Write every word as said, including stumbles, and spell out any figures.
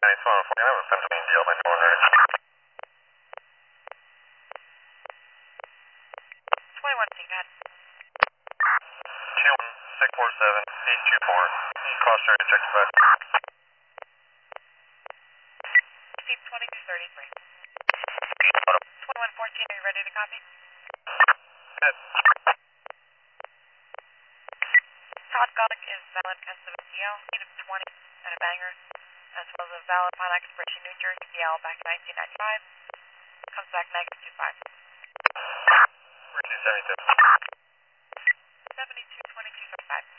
Nice one, forty-nine with Pennsylvania Deal by no one heard. twenty-one, take that. two one six four seven eight two four. Cross train to check spec. Steve twenty-two thirty-three. twenty-one fourteen, are you ready to copy? Good. Todd Golick is valid Pennsylvania D L, eight of twenty and a banger, as well as a valid upon expiration New Jersey D L back in nineteen ninety-five. Comes back negative two five. seventy-two. seventy-two twenty-two thirty-five.